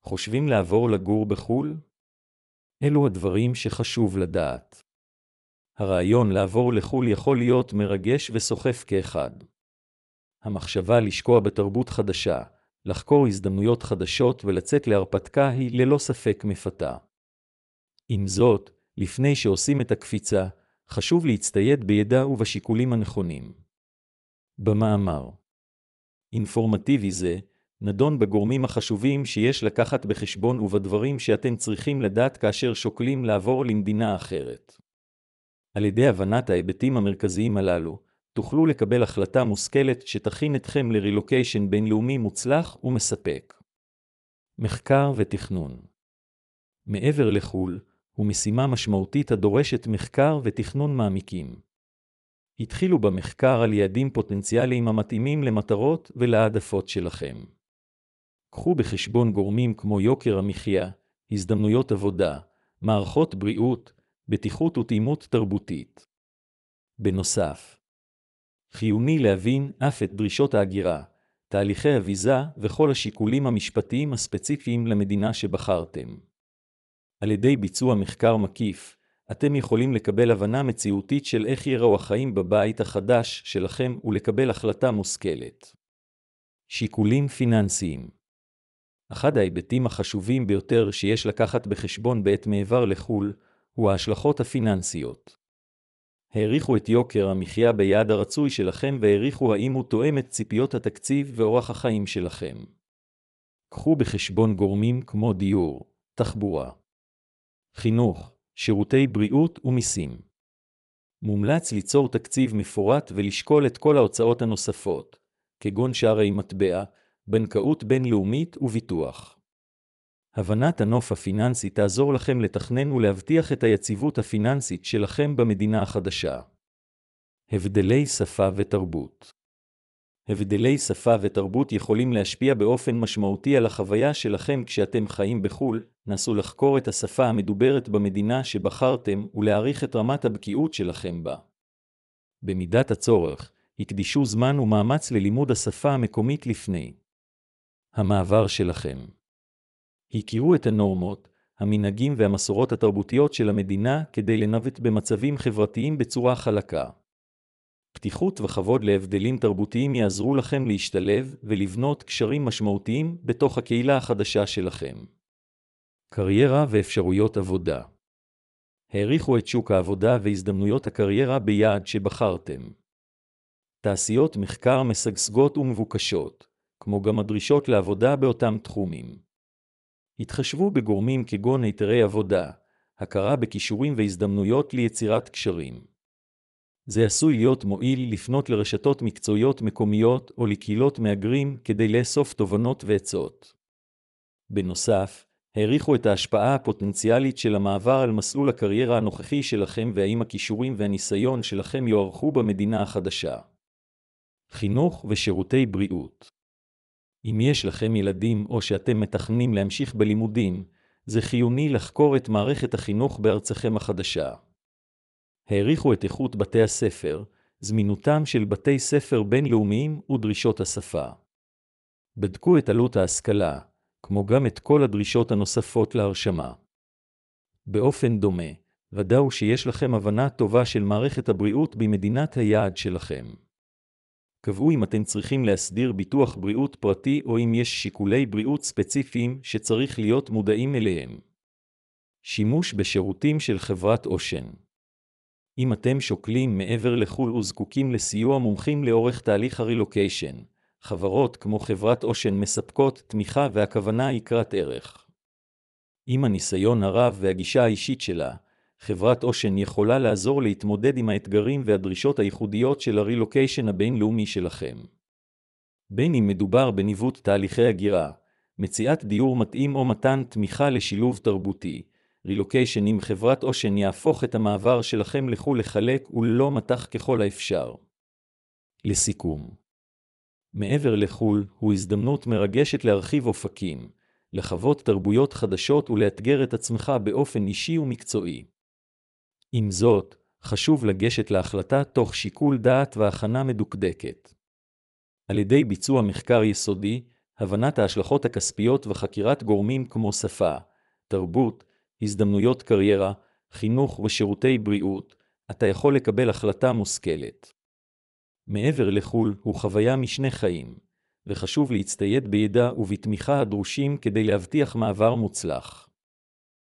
חושבים לעבור לגור בחו"ל? אלו הדברים שחשוב לדעת. הרעיון לעבור לחו"ל יכול להיות מרגש וסוחף כאחד. המחשבה לשקוע בתרבות חדשה, לחקור הזדמנויות חדשות ולצאת להרפתקה היא ללא ספק מפתה. עם זאת, לפני שעושים את הקפיצה, חשוב להצטייד בידע ובשיקולים הנכונים. במאמר אינפורמטיבי זה, נדון בגורמים החשובים שיש לקחת בחשבון ובדברים שאתם צריכים לדעת כאשר שוקלים לעבור למדינה אחרת. על ידי הבנת ההיבטים המרכזיים הללו, תוכלו לקבל החלטה מושכלת שתכין אתכם לרילוקיישן בינלאומי מוצלח ומספק. מחקר ותכנון. מעבר לחו"ל, הוא משימה משמעותית הדורשת מחקר ותכנון מעמיקים. התחילו במחקר על יעדים פוטנציאליים המתאימים למטרות ולהעדפות שלכם. קחו בחשבון גורמים כמו יוקר המחיה, הזדמנויות עבודה, מערכות בריאות, בטיחות ותאימות תרבותית. בנוסף, חיוני להבין אף את דרישות ההגירה, תהליכי הוויזה וכל השיקולים המשפטיים הספציפיים למדינה שבחרתם. על ידי ביצוע מחקר מקיף, אתם יכולים לקבל הבנה מציאותית של איך ייראו החיים בבית החדש שלכם ולקבל החלטה מושכלת. שיקולים פיננסיים. אחד ההיבטים החשובים ביותר שיש לקחת בחשבון בעת מעבר לחו"ל, הוא ההשלכות הפיננסיות. העריכו את יוקר המחיה ביעד הרצוי שלכם והעריכו האם הוא תואם את ציפיות התקציב ואורח החיים שלכם. קחו בחשבון גורמים כמו דיור, תחבורה, חינוך, שירותי בריאות ומיסים. מומלץ ליצור תקציב מפורט ולשקול את כל ההוצאות הנוספות, כגון שערי מטבע, בנקאות בינלאומית וביטוח. הבנת הנוף הפיננסי תעזור לכם לתכנן ולהבטיח את היציבות הפיננסית שלכם במדינה החדשה. הבדלי שפה ותרבות. הבדלי שפה ותרבות יכולים להשפיע באופן משמעותי על החוויה שלכם כשאתם חיים בחו"ל. נסו לחקור את השפה המדוברת במדינה שבחרתם ולהעריך את רמת הבקיאות שלכם בה. במידת הצורך, הקדישו זמן ומאמץ ללימוד השפה המקומית לפני המעבר שלכם. הכירו את הנורמות, המנהגים והמסורות התרבותיות של המדינה כדי לנווט במצבים חברתיים בצורה חלקה. פתיחות וכבוד להבדלים תרבותיים יעזרו לכם להשתלב ולבנות קשרים משמעותיים בתוך הקהילה החדשה שלכם. קריירה ואפשרויות עבודה. העריכו את שוק העבודה והזדמנויות הקריירה ביעד שבחרתם. תעשיות מחקר משגשגות ומבוקשות, כמו גם הדרישות לעבודה באותם תחומים. התחשבו בגורמים כגון היתרי עבודה, הכרה בכישורים והזדמנויות ליצירת קשרים. זה עשוי להיות מועיל לפנות לרשתות מקצועיות מקומיות או לקהילות מהגרים כדי לאסוף תובנות ועצות. בנוסף, העריכו את ההשפעה הפוטנציאלית של המעבר על מסלול הקריירה הנוכחי שלכם והאם הכישורים והניסיון שלכם יוערכו במדינה החדשה. חינוך ושירותי בריאות. אם יש לכם ילדים או שאתם מתכננים להמשיך בלימודים, זה חיוני לחקור את מערכת החינוך בארצכם החדשה. העריכו את איכות בתי הספר, זמינותם של בתי ספר בינלאומיים ודרישות השפה. בדקו את עלות ההשכלה, כמו גם את כל הדרישות הנוספות להרשמה. באופן דומה, ודאו שיש לכם הבנה טובה של מערכת הבריאות במדינת היעד שלכם. קבעו אם אתם צריכים להסדיר ביטוח בריאות פרטי או אם יש שיקולי בריאות ספציפיים שצריך להיות מודעים אליהם. שימוש בשירותים של חברת אושן. אם אתם שוקלים מעבר לחו"ל וזקוקים לסיוע מומחים לאורך תהליך הרילוקיישן, חברות כמו חברת אושן מספקות תמיכה והכוונה יקרת ערך. עם הניסיון הרב והגישה האישית שלה, חברת אושן יכולה לעזור להתמודד עם האתגרים והדרישות הייחודיות של הרילוקיישן הבינלאומי שלכם. בין אם מדובר בניווט תהליכי הגירה, מציאת דיור מתאים או מתן תמיכה לשילוב תרבותי, רילוקיישן עם חברת אושן יהפוך את המעבר שלכם לחו"ל לחלק וללא מתח ככל האפשר. לסיכום, מעבר לחו"ל הוא הזדמנות מרגשת להרחיב אופקים, לחוות תרבויות חדשות ולאתגר את עצמך באופן אישי ומקצועי. עם זאת, חשוב לגשת להחלטה תוך שיקול דעת והכנה מדוקדקת. על ידי ביצוע מחקר יסודי, הבנת ההשלכות הכספיות וחקירת גורמים כמו שפה, תרבות, הזדמנויות קריירה, חינוך ושירותי בריאות, אתה יכול לקבל החלטה מושכלת. מעבר לחו"ל הוא חוויה משנה חיים, וחשוב להצטייד בידע ובתמיכה הדרושים כדי להבטיח מעבר מוצלח.